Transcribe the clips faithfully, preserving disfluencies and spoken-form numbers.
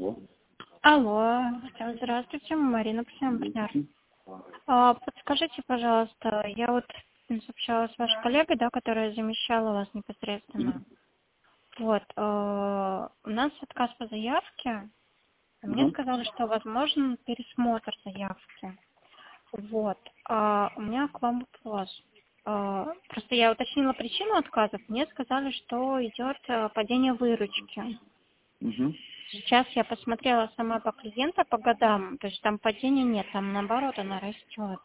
Алло. Алло, здравствуйте, Марина, партнер. А, подскажите, пожалуйста, я вот общалась с вашей коллегой, да, которая замещала вас непосредственно. Вот, а, у нас отказ по заявке. Мне Угу. сказали, что возможен пересмотр заявки. Вот, а, у меня к вам вопрос. А, просто я уточнила причину отказов. Мне сказали, что идет а, падение выручки. Угу. Сейчас я посмотрела сама по клиента по годам, то есть там падения нет, там наоборот она растет.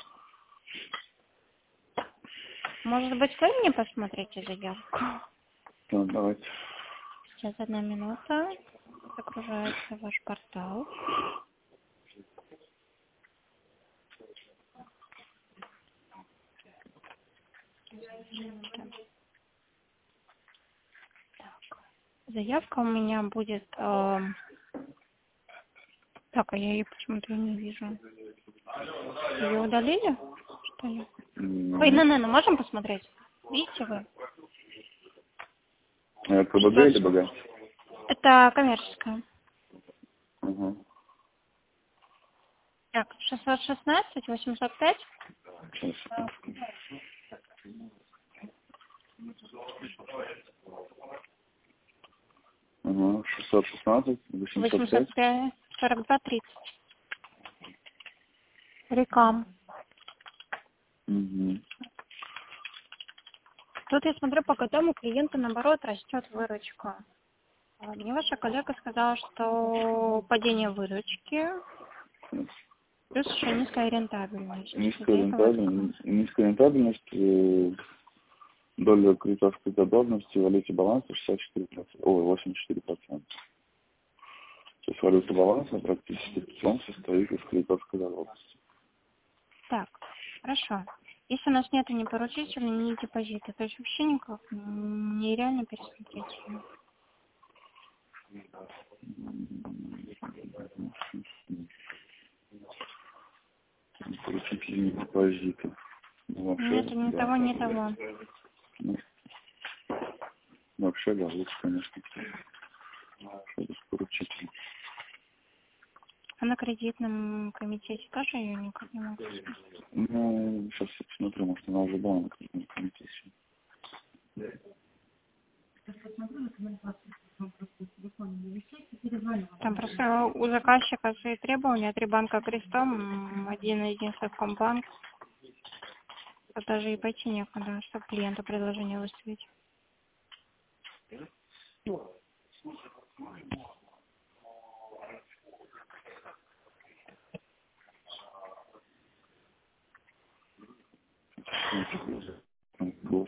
Может быть, вы мне посмотрите заявку? Ну, давайте. Сейчас одна минута. Загружается ваш портал. Так. Заявка у меня будет... Э... Так, а я ее почему-то не вижу. Ее удалили, что ли? М, Ой, ну, ну, ну, можем посмотреть? Видите вы? э, КБГ Что? или БГ? Это коммерческая. Угу. Так, шестьсот шестнадцать, восемьсот пять. Сейчас. Угу. шестьсот шестнадцать, восемьсот пять. восемьсот пять, сорок два, тридцать. Рекам. Угу. Тут я смотрю, по годам у клиента, наоборот, растет выручка. А мне ваша коллега сказала, что падение выручки плюс еще низкая рентабельность. Низкая Из-за этого рентабельность, низкая рентабельность, э, доля кредиторской задолженности в валюте баланса шестьдесят четыре процента, ой, восемьдесят четыре процента. То есть валюта баланса практически целиком состоит из кредиторской задолженности. Так, хорошо. Если у нас нет ни поручителя, ни депозита, то есть вообще никак нереально пересмотреть ее. Поручители депозита. Ну, вообще, Нет, ни да. того, ни того. Ну, вообще, да, лучше, конечно, что без поручителей. А на кредитном комитете тоже ее никак не могу смотреть. Ну, сейчас я посмотрю, может, она уже была на кредитном комитете. Там просто у заказчика свои требования, три банка крестом, один из них Совкомбанк. Вот даже и пойти некуда, чтобы клиенту предложение выставить. Голос.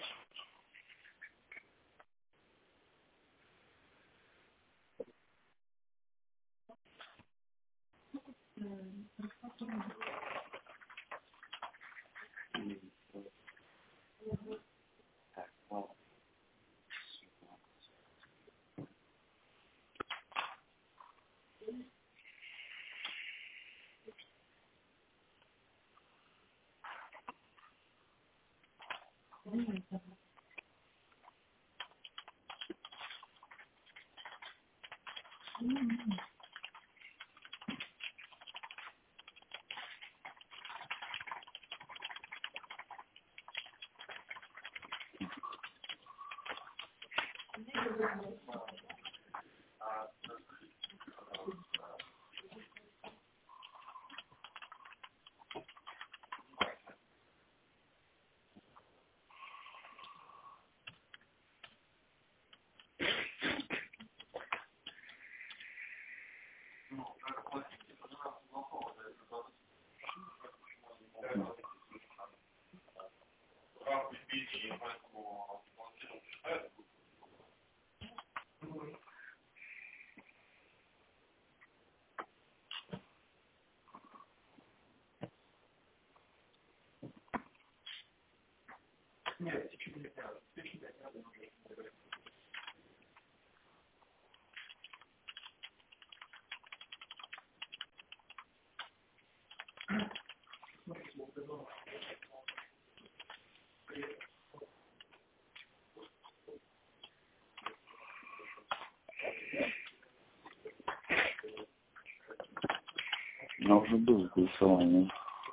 А уже было голосование.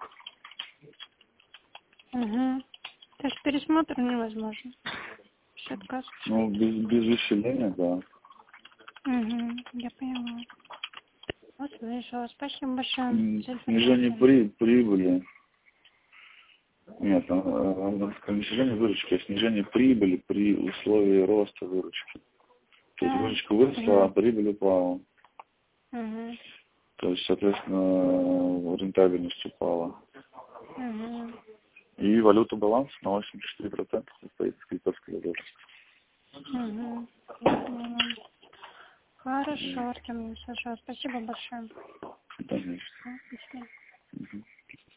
Угу. То есть пересмотр невозможен. Все отказ. Ну, без, без усиления, да. Угу. Я поняла. Услышала. Спасибо большое М, за Снижение информацию. при, прибыли. Нет, а, а, а, не снижение выручки, а снижение прибыли при условии роста выручки. То есть А, выручка выросла, а угу. прибыль упала. Угу. То есть, соответственно, рентабельность упала. Угу. И валюта баланс на восемьдесят четыре процента состоит из китайского доллара. Угу. Я поняла. Хорошо, Артем Саша, спасибо большое. Конечно. Да, до свидания. Мгм.